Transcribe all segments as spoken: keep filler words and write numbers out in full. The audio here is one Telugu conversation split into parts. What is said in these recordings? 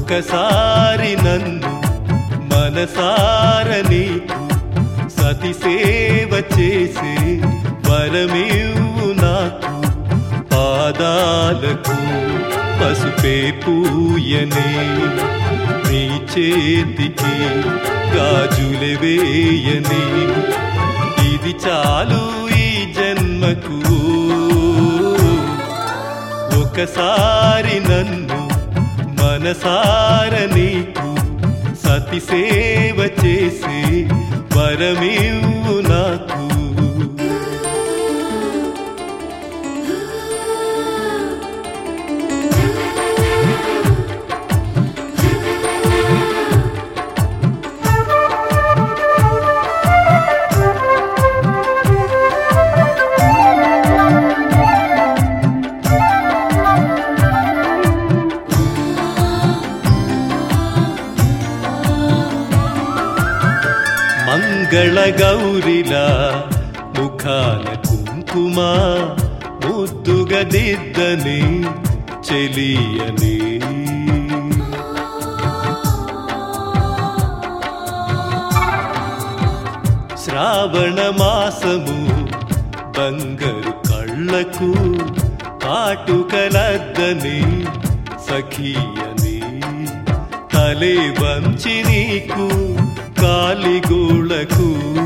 ఒకసారి నన్ను మనసార నీకు సతి సేవ చేసే వరమివ్వు నాకు. పాదాలకు పసుపే పూయనే నీ చేతికి గాజులే వేయనే. ఇది చాలు ఈ జన్మకు. ఒకసారి నన్ను మనసార నీకు సతి సేవ చేసే వరమివ్వు నాకు. మంగళ గౌరిలా ముఖాన కుంకుమ ముద్దుగా దిద్దని చెలియని. శ్రావణ మాసము బంగారు కళ్ళకు కాటుకలద్దని సఖియని. తలే వంచి నీకు కాలిగోళకు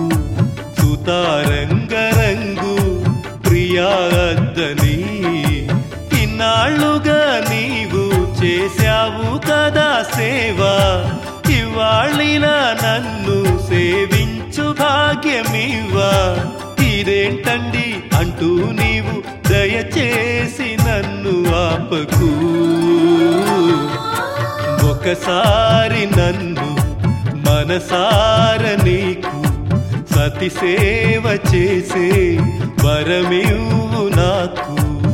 సుతారంగరంగు ప్రియాద్దని. ఇన్నాళ్ళుగా నీవు చేశావు కదా సేవా, ఇవాళిలా నన్ను సేవించు భాగ్యమివ్వా. ఇదేంటండి అంటూ నీవు దయచేసి నన్ను ఆపకు. ఒకసారి నన్ను మనసార నీకు సతి సేవ చేసే వరమివ్వు నాకు.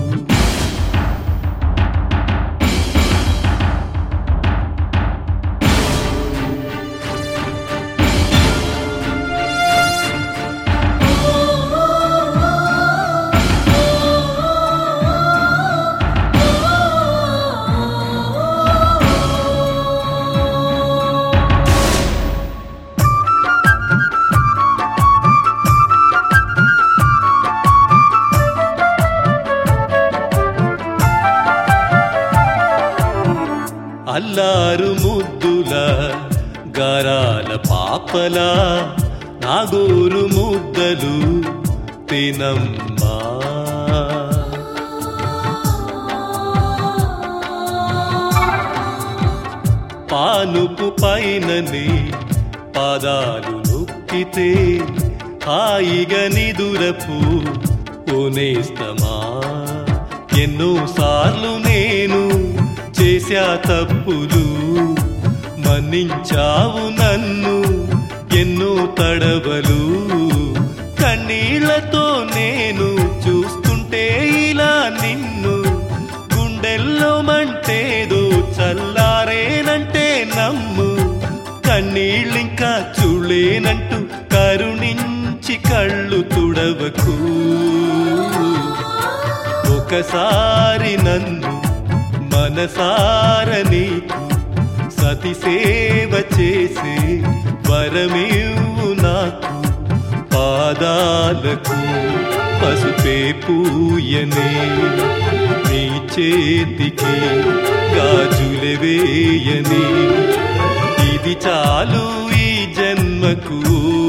అల్లారు ముద్దుల గారాల పాపలా నాగోరు ముద్దలు తినమ్మా. పానుపు పైనని పాదాలు నొక్కితే హాయిగా నిదురపు ఓనేస్తమా. ఎన్నో సార్లు నేను చేశా తప్పులు, మన్నించావు నన్ను ఎన్నో తడవలు. కన్నీళ్లతో నేను చూస్తుంటే ఇలా నిన్ను గుండెల్లో మంటేదో చల్లారేనంటే నమ్ము. కన్నీళ్ళింకా చూడలేనంటూ కరుణించి కళ్ళు తుడవకు. ఒకసారి నన్ను మనసార నీకు సతి సేవ చేసే వరమివ్వు నాకు. పాదాలకు పసుపే పూయనే నీ చేతికి గాజులే వేయనే. ఇది చాలు ఈ జన్మకు.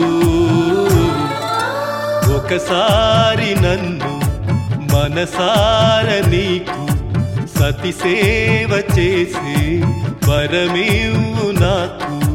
ఒకసారి నన్ను మనసార నీకు సతి సేవ చేసే వరమివ్వు నాకు.